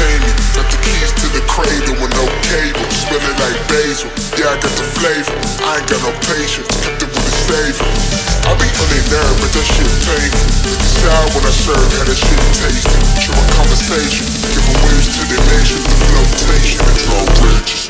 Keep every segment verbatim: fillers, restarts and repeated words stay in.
tame me. Got the keys to the cradle with no cable. Smelling like basil, yeah I got the flavor. I ain't got no patience, kept it with a savior. I be on their nerve, but that shit painful. Niggas sour when I serve, how that shit tasted. Show a conversation, give them waves to their nation. The flotation is outrageous.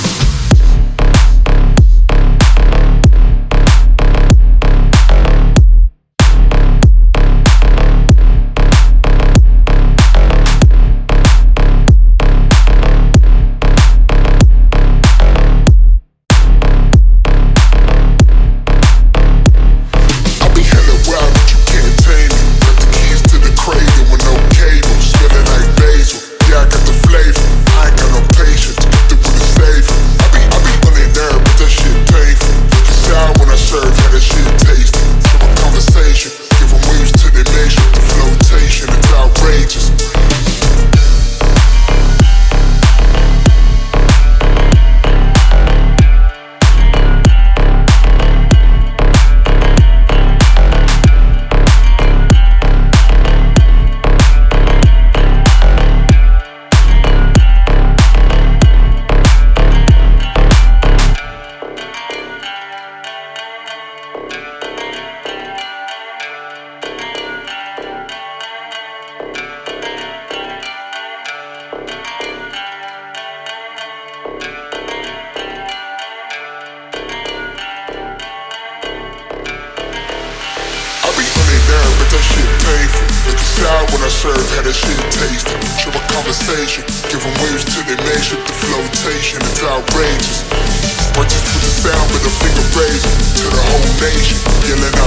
When I serve, how that shit tasted. Show a conversation, give them waves to their nation. The flotation is outrageous. Righteous with the sound with a finger raised to the whole nation. Yelling